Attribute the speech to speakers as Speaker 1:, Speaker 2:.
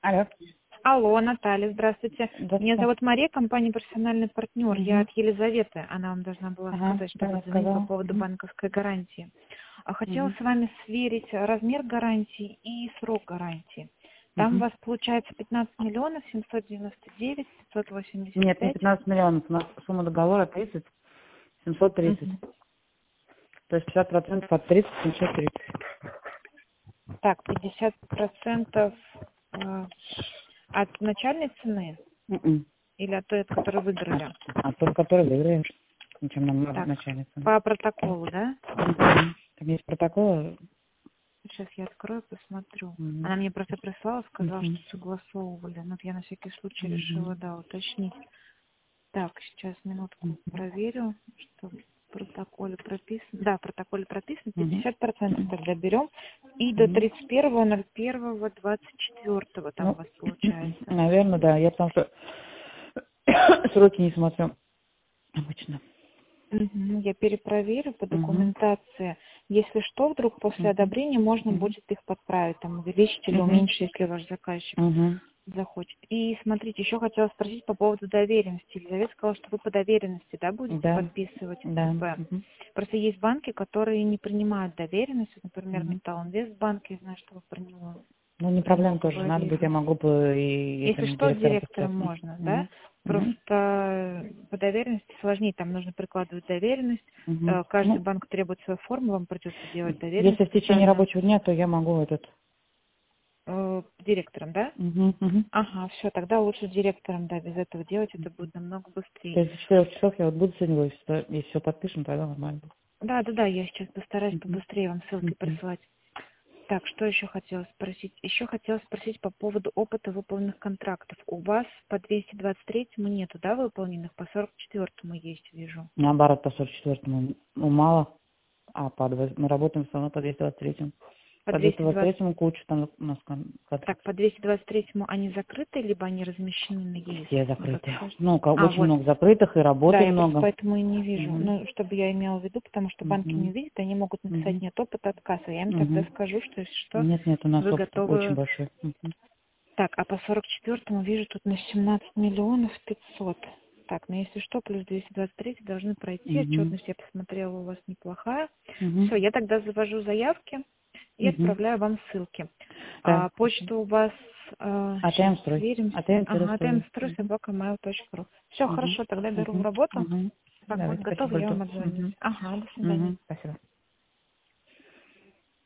Speaker 1: Алло.
Speaker 2: Алло, Наталья, здравствуйте.
Speaker 1: Здравствуйте.
Speaker 2: Меня зовут Мария, компания «Профессиональный партнер». Я от Елизаветы. Она вам должна была
Speaker 1: Ага,
Speaker 2: сказать, что
Speaker 1: да, я
Speaker 2: позвонить по
Speaker 1: сказала.
Speaker 2: поводу банковской гарантии. Хотела
Speaker 1: Мгм.
Speaker 2: с вами сверить размер гарантии и срок гарантии. Там у
Speaker 1: Мгм.
Speaker 2: вас получается 15 миллионов 799
Speaker 1: Нет, не
Speaker 2: 585.
Speaker 1: 15 миллионов. У нас сумма договора 30, 730.
Speaker 2: Мгм.
Speaker 1: То есть 50% от 30, 730.
Speaker 2: Так, 50% от начальной цены
Speaker 1: Мгм.
Speaker 2: или от той, от которой выиграли?
Speaker 1: А тот, который выиграешь, чем нам надо
Speaker 2: Так,
Speaker 1: начальница.
Speaker 2: по протоколу, да?
Speaker 1: Мгм. Там есть протокол.
Speaker 2: Сейчас я открою, посмотрю.
Speaker 1: Мгм.
Speaker 2: Она мне просто прислала, сказала,
Speaker 1: Мгм.
Speaker 2: что согласовывали. Ну, вот я на всякий случай решила,
Speaker 1: Мгм.
Speaker 2: да, уточнить. Так, сейчас минутку проверю, что в протоколе прописано. Да, в протоколе прописано.
Speaker 1: Мгм.
Speaker 2: 50% тогда берем. И до
Speaker 1: Мгм.
Speaker 2: 31.01.24 там у
Speaker 1: Ну,
Speaker 2: вас получается.
Speaker 1: наверное, да. Я потому что сроки не смотрю обычно.
Speaker 2: Мгм, я перепроверю по
Speaker 1: Мгм.
Speaker 2: документации. Если что, вдруг после
Speaker 1: Мгм.
Speaker 2: одобрения можно
Speaker 1: Мгм.
Speaker 2: будет их подправить, там увеличить или
Speaker 1: Мгм.
Speaker 2: уменьшить, если ваш заказчик
Speaker 1: Мгм.
Speaker 2: захочет. И смотрите, еще хотела спросить по поводу доверенности. Елизавета сказала, что вы по доверенности, да, будете
Speaker 1: Да.
Speaker 2: подписывать
Speaker 1: Да.
Speaker 2: СП.
Speaker 1: Мгм.
Speaker 2: Просто есть банки, которые не принимают доверенность. Вот, например,
Speaker 1: Мгм.
Speaker 2: Металлинвестбанк, я знаю, что вы про него
Speaker 1: Ну, не
Speaker 2: давно
Speaker 1: проблема тоже. Надо будет,
Speaker 2: говорили.
Speaker 1: я могу бы и
Speaker 2: Если
Speaker 1: этим
Speaker 2: что, с
Speaker 1: директором
Speaker 2: директором
Speaker 1: подписаться.
Speaker 2: можно, да?
Speaker 1: Мгм. Мгм.
Speaker 2: Просто по доверенности сложнее, там нужно прикладывать доверенность.
Speaker 1: Мгм.
Speaker 2: Каждый
Speaker 1: Ну,
Speaker 2: банк требует свою форму, вам придется делать доверенность
Speaker 1: если в течение
Speaker 2: специальную
Speaker 1: рабочего дня, то я могу этот.
Speaker 2: директором, да?
Speaker 1: Мгм. Мгм.
Speaker 2: Ага, все, тогда лучше с директором, да, без этого делать, это будет намного
Speaker 1: То
Speaker 2: быстрее.
Speaker 1: есть до 4 часов я вот буду сегодня в офисе, да, если все подпишем, тогда нормально будет.
Speaker 2: Да, да, да, я сейчас постараюсь
Speaker 1: Мгм.
Speaker 2: побыстрее вам ссылки
Speaker 1: Мгм.
Speaker 2: прислать. Так, что еще хотела спросить? Еще хотела спросить по поводу опыта выполненных контрактов. У вас по 223-му нету, да, выполненных? По 44-му есть, вижу.
Speaker 1: Наоборот, по 44-му, ну, мало, а мы работаем все равно по 223-му.
Speaker 2: По
Speaker 1: По
Speaker 2: 220...
Speaker 1: 223-му куча там у нас
Speaker 2: Так,
Speaker 1: контрактов.
Speaker 2: по 223-му они закрыты, либо они размещены на ЕИС?
Speaker 1: Все
Speaker 2: Вы
Speaker 1: закрыты.
Speaker 2: подскажете?
Speaker 1: Ну,
Speaker 2: А,
Speaker 1: очень
Speaker 2: вот.
Speaker 1: много закрытых, и
Speaker 2: Да,
Speaker 1: работы
Speaker 2: я просто
Speaker 1: много.
Speaker 2: поэтому и не вижу.
Speaker 1: Мгм.
Speaker 2: Ну, чтобы я имела в виду, потому что банки не
Speaker 1: Мгм.
Speaker 2: видят, они могут написать
Speaker 1: Мгм.
Speaker 2: нет опыта отказа. Я им тогда
Speaker 1: Мгм.
Speaker 2: скажу, что если что,
Speaker 1: Нет, нет, у нас
Speaker 2: вы
Speaker 1: опыт очень
Speaker 2: готовы.
Speaker 1: большой. Мгм.
Speaker 2: Так, а по 44-му вижу тут на 17 миллионов 500. Так, ну если что, плюс 223 должны пройти.
Speaker 1: Мгм.
Speaker 2: Отчетность я посмотрела, у вас неплохая.
Speaker 1: Мгм.
Speaker 2: Все, я тогда завожу заявки и
Speaker 1: Мгм.
Speaker 2: отправляю вам ссылки.
Speaker 1: Да.
Speaker 2: Почту у вас, сейчас
Speaker 1: АТМ-строй.
Speaker 2: сверимся. Ага,
Speaker 1: АТМ-строй. Мгм.
Speaker 2: atm.mail.ru. Все,
Speaker 1: Мгм.
Speaker 2: хорошо, тогда беру в
Speaker 1: Мгм.
Speaker 2: работу.
Speaker 1: Мгм.
Speaker 2: Как будет
Speaker 1: Давайте, спасибо
Speaker 2: готово, я
Speaker 1: большое.
Speaker 2: вам отзвонюсь.
Speaker 1: Мгм.
Speaker 2: Ага, до свидания.
Speaker 1: Мгм. Спасибо.